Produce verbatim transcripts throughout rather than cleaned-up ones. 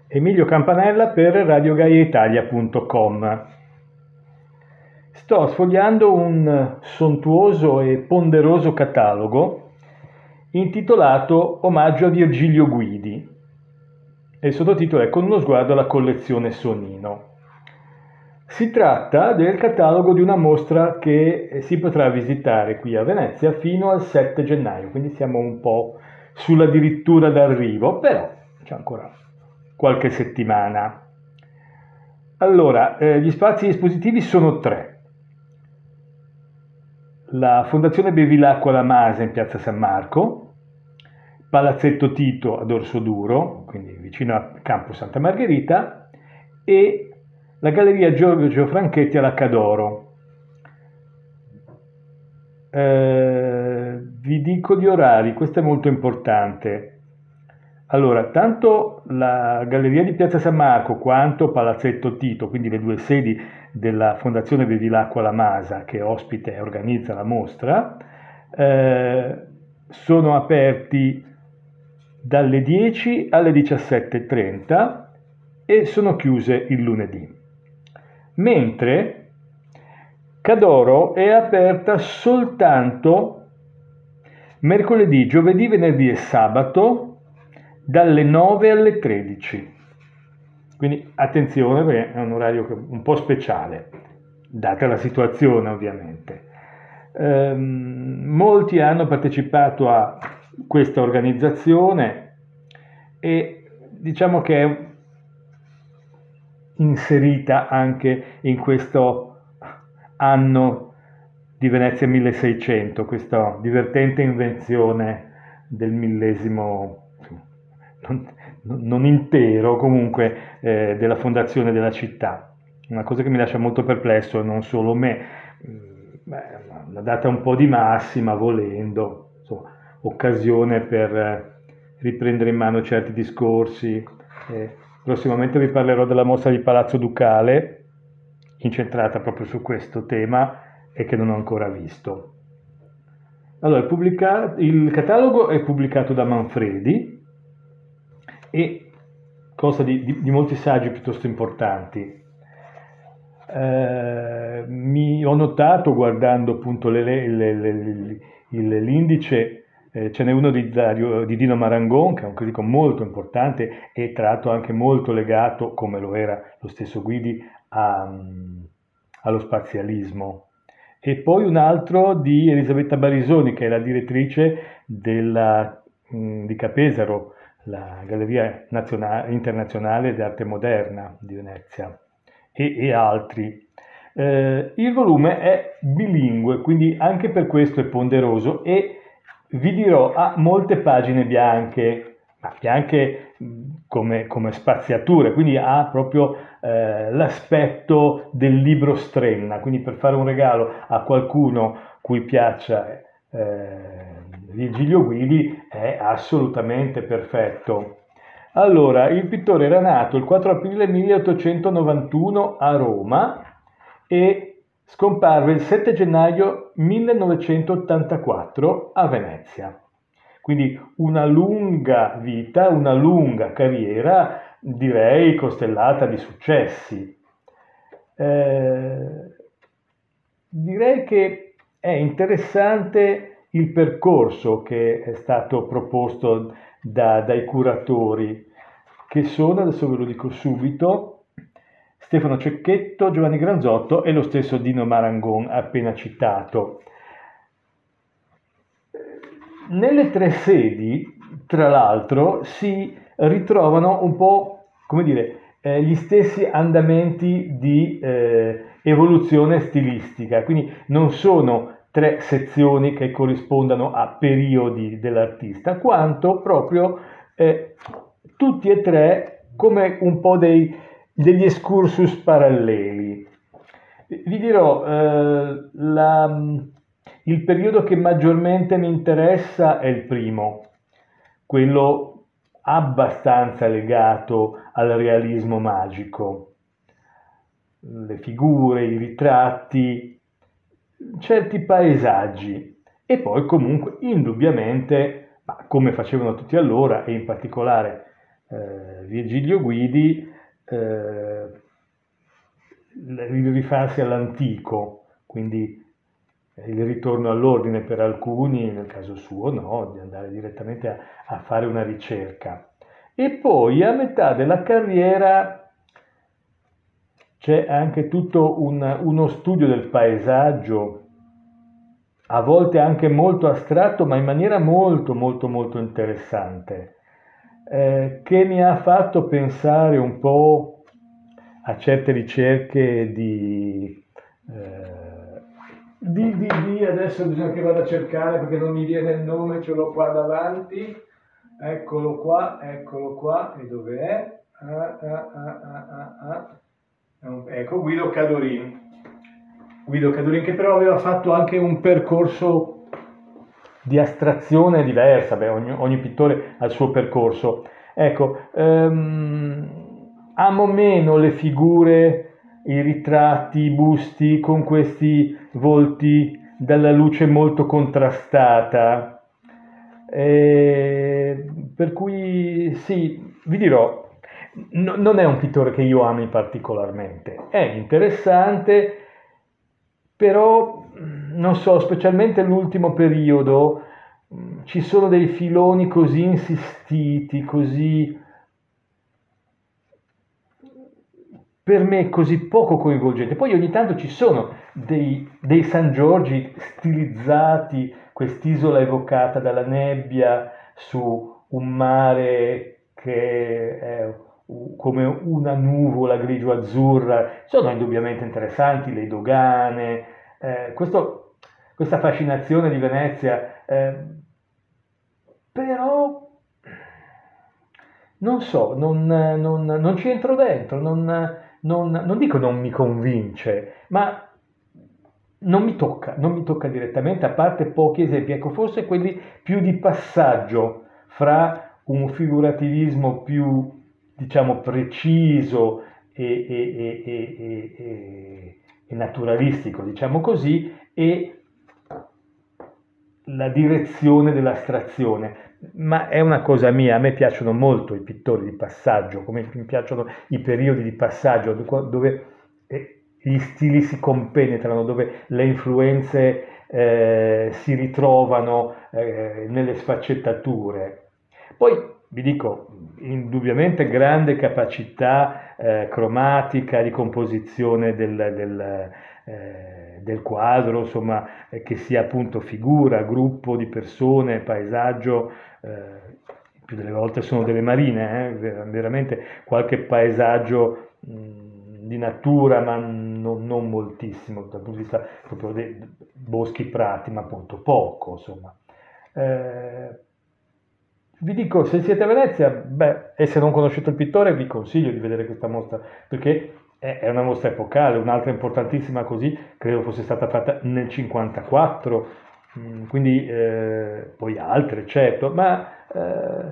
Emilio Campanella per radio gaia italia punto com. Sto sfogliando un sontuoso e ponderoso catalogo intitolato Omaggio a Virgilio Guidi e il sottotitolo è Con uno sguardo alla collezione Sonino. Si tratta del catalogo di una mostra che si potrà visitare qui a Venezia fino al sette gennaio, quindi siamo un po' sulla dirittura d'arrivo, però c'è ancora qualche settimana. Allora, eh, gli spazi espositivi sono tre. La Fondazione Bevilacqua La Masa in Piazza San Marco, Palazzetto Tito ad Orsoduro, quindi vicino a Campo Santa Margherita, e la Galleria Giorgio Franchetti alla Cadoro. Eh, vi dico gli orari, questo è molto importante. Allora, tanto la Galleria di Piazza San Marco quanto Palazzetto Tito, quindi le due sedi della Fondazione Bevilacqua La Masa che ospita e organizza la mostra, eh, sono aperti dalle dieci alle diciassette e trenta e sono chiuse il lunedì. Mentre Cadoro è aperta soltanto mercoledì, giovedì, venerdì e sabato dalle nove alle tredici. Quindi attenzione perché è un orario un po' speciale, data la situazione ovviamente. Ehm, molti hanno partecipato a questa organizzazione e diciamo che è inserita anche in questo anno di Venezia milleseicento, questa divertente invenzione del millesimo, non, non intero comunque, eh, della fondazione della città. Una cosa che mi lascia molto perplesso, non solo me, beh, una data un po' di massima, volendo, insomma, occasione per riprendere in mano certi discorsi. Eh, prossimamente vi parlerò della mostra di Palazzo Ducale, incentrata proprio su questo tema e che non ho ancora visto. Allora, il, il catalogo è pubblicato da Manfredi e consta di, di, di molti saggi piuttosto importanti. Eh, mi ho notato, guardando appunto le, le, le, le, le, l'indice, eh, ce n'è uno di, Dario, di Dino Marangon, che è un critico molto importante e tra l'altro anche molto legato, come lo era lo stesso Guidi, a, allo spazialismo. E poi un altro di Elisabetta Barisoni, che è la direttrice della, mh, di Capesaro, la Galleria Nazionale, Internazionale d'Arte Moderna di Venezia, e, e altri. Eh, il volume è bilingue, quindi anche per questo è ponderoso e vi dirò, ha molte pagine bianche, ma bianche come, come spaziature, quindi ha proprio eh, l'aspetto del libro Strenna, quindi per fare un regalo a qualcuno cui piaccia eh, Virgilio Guidi è assolutamente perfetto. Allora, il pittore era nato il quattro aprile milleottocentonovantuno a Roma e scomparve il sette gennaio millenovecentottantaquattro a Venezia. Quindi una lunga vita, una lunga carriera, direi costellata di successi. Eh, direi che è interessante il percorso che è stato proposto da, dai curatori, che sono, adesso ve lo dico subito, Stefano Cecchetto, Giovanni Granzotto e lo stesso Dino Marangon appena citato. Nelle tre sedi, tra l'altro, si ritrovano un po', come dire, eh, gli stessi andamenti di eh, evoluzione stilistica, quindi non sono tre sezioni che corrispondano a periodi dell'artista, quanto proprio eh, tutti e tre come un po' dei, degli excursus paralleli. Vi dirò, eh, la, il periodo che maggiormente mi interessa è il primo, quello abbastanza legato al realismo magico. Le figure, i ritratti, certi paesaggi e poi comunque indubbiamente, ma come facevano tutti allora e in particolare eh, Virgilio Guidi, eh, il rifarsi all'antico, quindi il ritorno all'ordine per alcuni, nel caso suo no, di andare direttamente a, a fare una ricerca. E poi a metà della carriera c'è anche tutto un, uno studio del paesaggio, a volte anche molto astratto, ma in maniera molto molto molto interessante, eh, che mi ha fatto pensare un po' a certe ricerche di, eh, di, di, di, adesso bisogna che vada a cercare perché non mi viene il nome, ce l'ho qua davanti, eccolo qua, eccolo qua, e dove è? Ah, ah, ah, ah, ah, ah. Ecco, Guido Cadorin. Guido Cadorin, che però aveva fatto anche un percorso di astrazione diversa, beh, ogni, ogni pittore ha il suo percorso. Ecco, ehm, amo meno le figure, i ritratti, i busti con questi volti dalla luce molto contrastata, e per cui sì, vi dirò, no, non è un pittore che io ami particolarmente, è interessante, però non so, specialmente l'ultimo periodo ci sono dei filoni così insistiti, così per me così poco coinvolgenti. Poi ogni tanto ci sono dei, dei San Giorgi stilizzati, quest'isola evocata dalla nebbia su un mare che è come una nuvola grigio-azzurra, sono indubbiamente interessanti, le dogane, eh, questo, questa fascinazione di Venezia, eh, però non so, non, non, non ci entro dentro, non, non, non dico non mi convince, ma non mi tocca, non mi tocca direttamente, a parte pochi esempi, ecco, forse quelli più di passaggio fra un figurativismo più, diciamo, preciso e, e, e, e, e, e naturalistico, diciamo così, e la direzione dell'astrazione. Ma è una cosa mia, a me piacciono molto i pittori di passaggio, come mi piacciono i periodi di passaggio dove gli stili si compenetrano, dove le influenze eh, si ritrovano eh, nelle sfaccettature. Poi vi dico, indubbiamente grande capacità eh, cromatica, di composizione del, del, eh, del quadro, insomma, eh, che sia appunto figura, gruppo di persone, paesaggio, eh, più delle volte sono delle marine, eh, veramente qualche paesaggio mh, di natura, ma non, non moltissimo, dal punto di vista proprio dei boschi, prati, ma appunto poco, insomma. Eh, vi dico, se siete a Venezia, beh, e se non conoscete il pittore, vi consiglio di vedere questa mostra, perché è una mostra epocale. Un'altra importantissima così, credo fosse stata fatta nel cinquantaquattro, quindi eh, poi altre, certo, ma eh,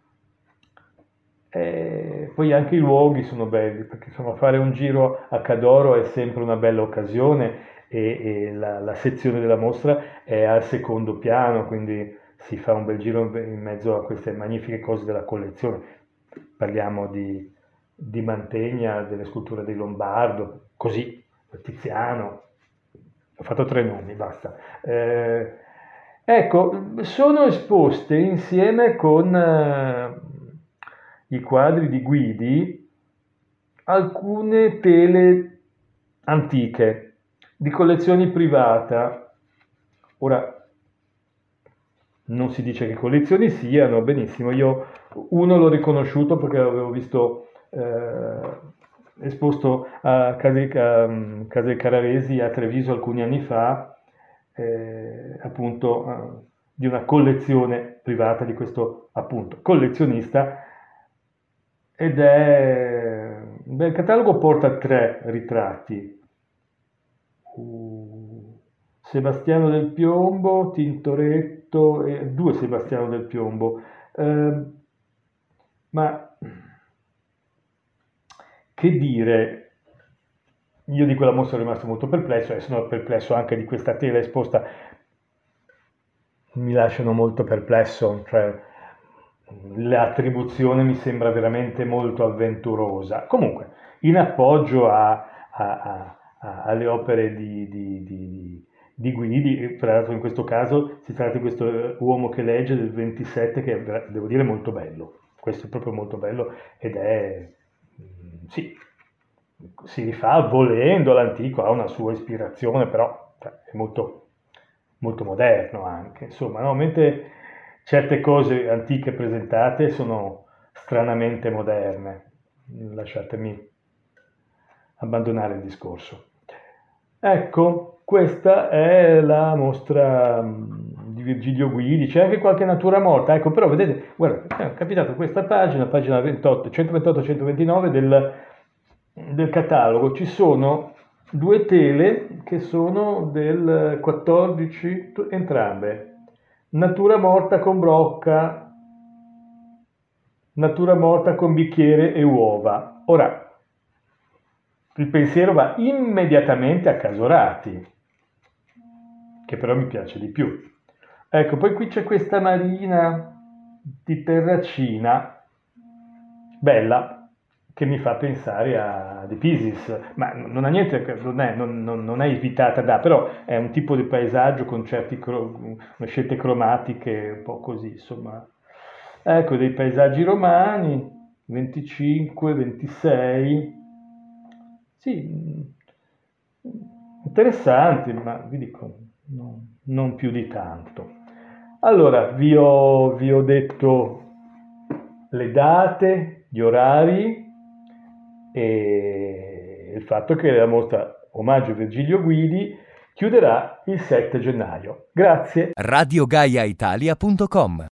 eh, poi anche i luoghi sono belli, perché insomma fare un giro a Cadoro è sempre una bella occasione, e, e la, la sezione della mostra è al secondo piano, quindi si fa un bel giro in mezzo a queste magnifiche cose della collezione. Parliamo di, di Mantegna, delle sculture di Lombardo, così, Tiziano, ho fatto tre nomi, basta. Eh, ecco, sono esposte insieme con eh, i quadri di Guidi alcune tele antiche, di collezioni privata. Ora, non si dice che collezioni siano, benissimo, io uno l'ho riconosciuto perché l'avevo visto eh, esposto a Case, a Case Carraresi a Treviso alcuni anni fa, eh, appunto eh, di una collezione privata di questo appunto collezionista, ed è beh, il catalogo porta tre ritratti. Uh, Sebastiano del Piombo, Tintoretto e due Sebastiano del Piombo. Eh, ma che dire, io di quella mostra sono rimasto molto perplesso e sono perplesso anche di questa tela esposta, mi lasciano molto perplesso, cioè l'attribuzione mi sembra veramente molto avventurosa. Comunque, in appoggio a, a, a, a, alle opere di, di, di, di Guidi, tra l'altro in questo caso si tratta di questo uomo che legge del ventisette, che è, devo dire, molto bello. Questo è proprio molto bello ed è, sì, si rifà volendo all'antico, ha una sua ispirazione, però è molto, molto moderno anche. Insomma, no? Mentre certe cose antiche presentate sono stranamente moderne. Lasciatemi abbandonare il discorso. Ecco, questa è la mostra di Virgilio Guidi. C'è anche qualche natura morta, ecco, però vedete, guarda, è capitato questa pagina, pagina ventotto, centoventotto centoventinove del, del catalogo, ci sono due tele che sono del quattordici, entrambe. Natura morta con brocca, natura morta con bicchiere e uova. Ora, il pensiero va immediatamente a Casorati, che però mi piace di più. Ecco, poi qui c'è questa marina di Terracina, bella, che mi fa pensare a De Pisis, ma non ha niente, non è, non, non, non è evitata da, però è un tipo di paesaggio con certe scelte cromatiche, un po' così, insomma. Ecco, dei paesaggi romani, venticinque, ventisei, sì, interessanti, ma vi dico, no, non più di tanto. Allora, vi ho, vi ho detto le date, gli orari e il fatto che la mostra Omaggio a Virgilio Guidi chiuderà il sette gennaio. Grazie. radio gaia italia punto com